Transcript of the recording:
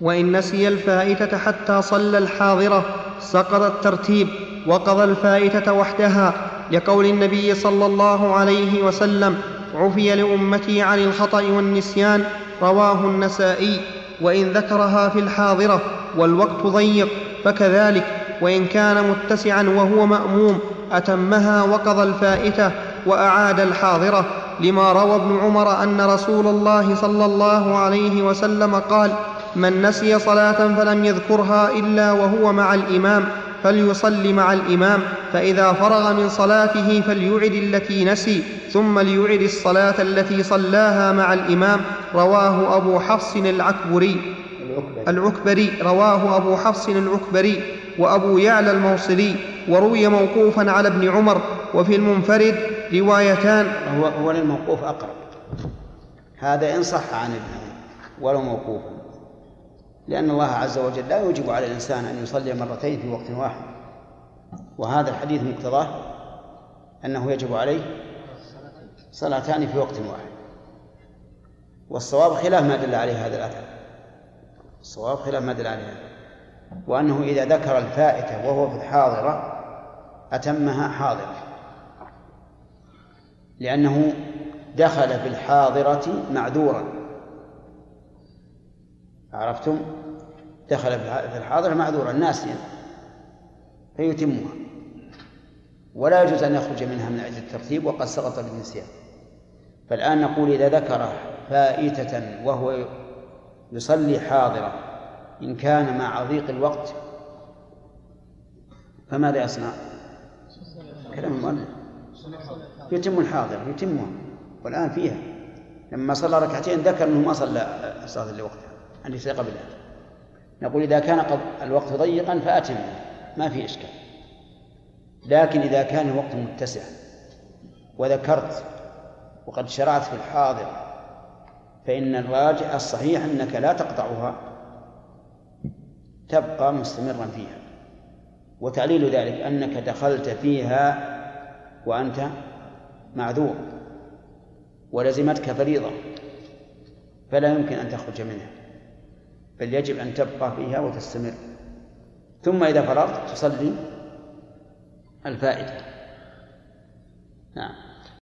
وإن نسي الفائتة حتى صلى الحاضرة سقط الترتيب وقضى الفائتة وحدها، لقول النبي صلى الله عليه وسلم: عفي لأمتي عن الخطأ والنسيان، رواه النسائي. وإن ذكرها في الحاضرة والوقت ضيق فكذلك، وإن كان متسعا وهو مأموم أتمها وقضى الفائتة وأعاد الحاضرة، لما روى ابن عمر أن رسول الله صلى الله عليه وسلم قال: من نسي صلاة فلم يذكرها إلا وهو مع الإمام فليصل مع الإمام، فإذا فرغ من صلاته فليعد التي نسي ثم ليعد الصلاة التي صلاها مع الإمام. رواه أبو حفص العكبري رواه أبو حفص العكبري وأبو يعلى الموصلي، وروي موقوفا على ابن عمر. وفي المنفرد روايتان. هو للموقوف أقرب، هذا إن صح عن ابن عمر ولو موقوفا، لأن الله عز وجل لا يوجب على الإنسان أن يصلي مرتين في وقت واحد، وهذا الحديث مقتضاه أنه يجب عليه صلاتان في وقت واحد. والصواب خلاف ما دل عليه هذا الأثر، الصواب خلاف ما دل عليه هذا، وأنه إذا ذكر الفائتة وهو في الحاضرة أتمها حاضرة، لأنه دخل في الحاضرة معذورا، عرفتم؟ دخل في الحاضرة معذورا ناسيا فيتمها، ولا يجوز أن يخرج منها من أجل الترتيب وقد سقط بالنسيان. فالآن نقول إذا ذكر فائتة وهو يصلي حاضرة إن كان مع ضيق الوقت فماذا يصنع؟ كلام المؤلف يتم الحاضرة، يتمها. والآن فيها لما صلى ركعتين ذكر أنه ما صلى صلاة لوقتها عندي ثقة بالله، نقول إذا كان الوقت ضيقا فأتم ما في إشكال. لكن إذا كان الوقت متسع وذكرت وقد شرعت في الحاضر فإن الراجع الصحيح أنك لا تقطعها، تبقى مستمرا فيها. وتعليل ذلك أنك دخلت فيها وأنت معذور ولزمتك فريضة فلا يمكن أن تخرج منها، بل يجب أن تبقى فيها وتستمر، ثم إذا فرغت تصلي الفائدة. نعم.